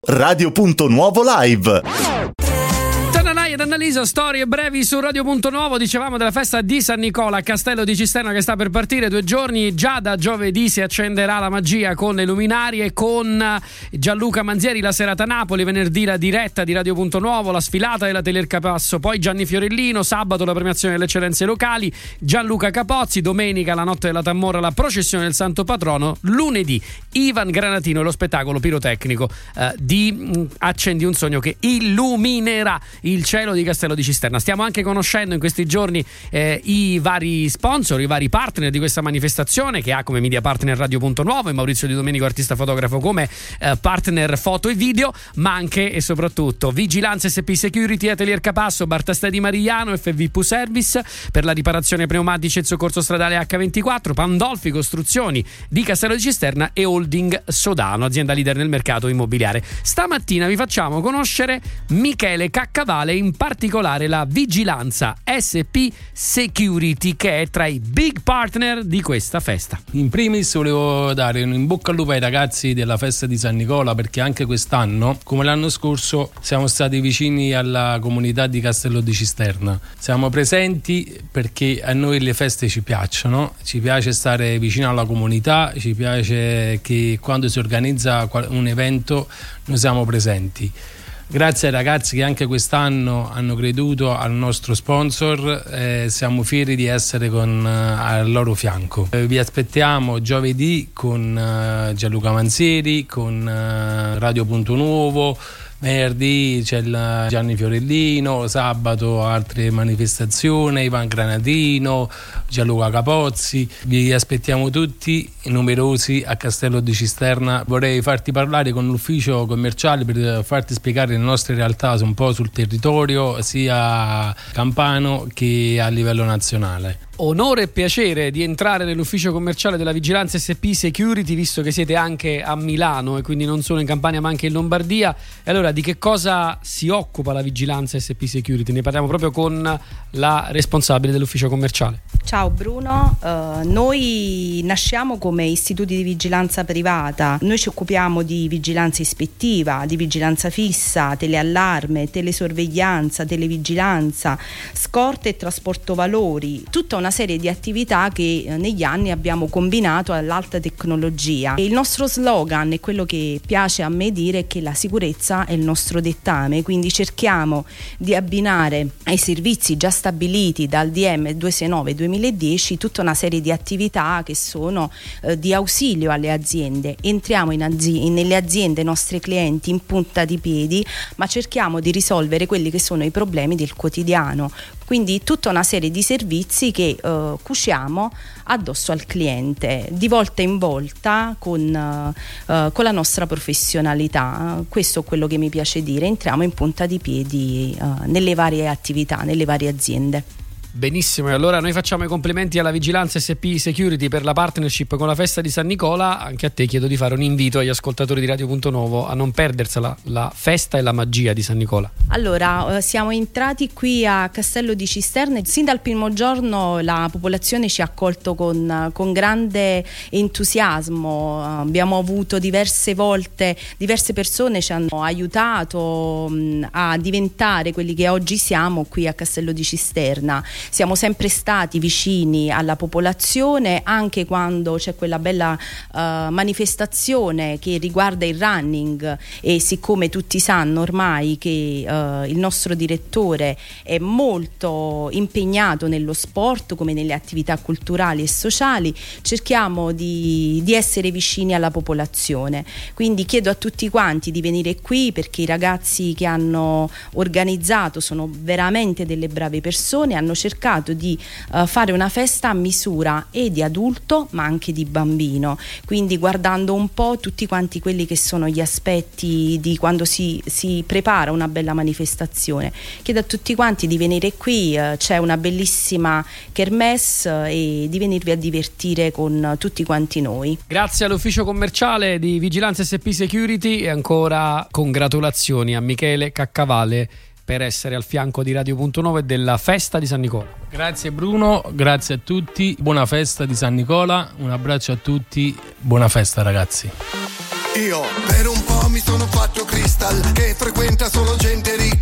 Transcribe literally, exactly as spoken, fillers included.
Radio Punto Nuovo Live. Tananai ed Annalisa, storie brevi su Radio Punto Nuovo. Dicevamo della festa di San Nicola a Castello di Cisterna che sta per partire, due giorni. Già da giovedì si accenderà la magia con le luminarie, con Gianluca Manzieri la serata Napoli, venerdì la diretta di Radio Punto Nuovo, la sfilata della Tele Capasso, poi Gianni Fiorellino, sabato la premiazione delle eccellenze locali, Gianluca Capozzi, domenica la notte della Tammora, la processione del Santo Patrono, lunedì Ivan Granatino e lo spettacolo pirotecnico eh, di mh, Accendi un sogno che illuminerà il cielo di Castello di Cisterna. Stiamo anche conoscendo in questi giorni eh, i vari sponsor, i vari partner di questa manifestazione, che ha come media partner Radio Punto Nuovo e Maurizio Di Domenico, artista fotografo, come eh, partner foto e video, ma anche e soprattutto Vigilanza S P Security, Atelier Capasso, Bartastè di Marigliano, F V P Service per la riparazione pneumatici e soccorso stradale acca ventiquattro, Pandolfi Costruzioni di Castello di Cisterna e Holding Sodano, azienda leader nel mercato immobiliare. Stamattina vi facciamo conoscere Michele Caccavale, in particolare la Vigilanza S P Security, che è tra i big partner di questa festa. In primis volevo dare un in bocca al lupo ai ragazzi della festa di San Nicola, perché anche quest'anno, come l'anno scorso, siamo stati vicini alla comunità di Castello di Cisterna. Siamo presenti perché a noi le feste ci piacciono, ci piace stare vicino alla comunità, ci piace che quando si organizza un evento noi siamo presenti. Grazie ai ragazzi che anche quest'anno hanno creduto al nostro sponsor, eh, siamo fieri di essere con, eh, al loro fianco. Eh, vi aspettiamo giovedì con eh, Gianluca Manzieri, con eh, Radio Punto Nuovo, venerdì c'è il Gianni Fiorellino, sabato altre manifestazioni, Ivan Granatino, Gianluca Capozzi. Vi aspettiamo tutti numerosi a Castello di Cisterna. Vorrei farti parlare con l'ufficio commerciale per farti spiegare le nostre realtà un po' sul territorio sia campano che a livello nazionale. Onore e piacere di entrare nell'ufficio commerciale della Vigilanza S P Security, visto che siete anche a Milano e quindi non solo in Campania ma anche in Lombardia. E allora, di che cosa si occupa la Vigilanza S P Security? Ne parliamo proprio con la responsabile dell'ufficio commerciale. Ciao Bruno, uh, noi nasciamo come istituti di vigilanza privata. Noi ci occupiamo di vigilanza ispettiva, di vigilanza fissa, teleallarme, telesorveglianza, televigilanza, scorte e trasporto valori, tutta una serie di attività che eh, negli anni abbiamo combinato all'alta tecnologia. E il nostro slogan, e quello che piace a me dire, è che la sicurezza è il nostro dettame, quindi cerchiamo di abbinare ai servizi già stabiliti dal D M duecentosessantanove duemiladieci tutta una serie di attività che sono eh, di ausilio alle aziende. Entriamo in azi- nelle aziende nostre clienti in punta di piedi, ma cerchiamo di risolvere quelli che sono i problemi del quotidiano. Quindi tutta una serie di servizi che eh, cuciamo addosso al cliente, di volta in volta con, eh, con la nostra professionalità. Questo è quello che mi piace dire, entriamo in punta di piedi eh, nelle varie attività, nelle varie aziende. Benissimo, e allora noi facciamo i complimenti alla Vigilanza S P Security per la partnership con la festa di San Nicola. Anche a te chiedo di fare un invito agli ascoltatori di Radio Punto Nuovo a non perdersela, la festa e la magia di San Nicola. Allora, siamo entrati qui a Castello di Cisterna e sin dal primo giorno la popolazione ci ha accolto con, con grande entusiasmo. Abbiamo avuto diverse volte, diverse persone ci hanno aiutato mh, a diventare quelli che oggi siamo qui a Castello di Cisterna. Siamo sempre stati vicini alla popolazione, anche quando c'è quella bella uh, manifestazione che riguarda il running, e siccome tutti sanno ormai che uh, il nostro direttore è molto impegnato nello sport come nelle attività culturali e sociali, cerchiamo di, di essere vicini alla popolazione. Quindi chiedo a tutti quanti di venire qui, perché i ragazzi che hanno organizzato sono veramente delle brave persone, hanno cercato di uh, fare una festa a misura e di adulto ma anche di bambino, quindi guardando un po' tutti quanti quelli che sono gli aspetti di quando si, si prepara una bella manifestazione. Chiedo a tutti quanti di venire qui, uh, c'è una bellissima kermesse uh, e di venirvi a divertire con uh, tutti quanti noi. Grazie all'ufficio commerciale di Vigilanza S P Security e ancora congratulazioni a Michele Caccavale per essere al fianco di Radio Punto Nuovo e della festa di San Nicola. Grazie Bruno, grazie a tutti, buona festa di San Nicola, un abbraccio a tutti, buona festa ragazzi. Io per un po' mi sono fatto crystal, che frequenta solo gente ricca.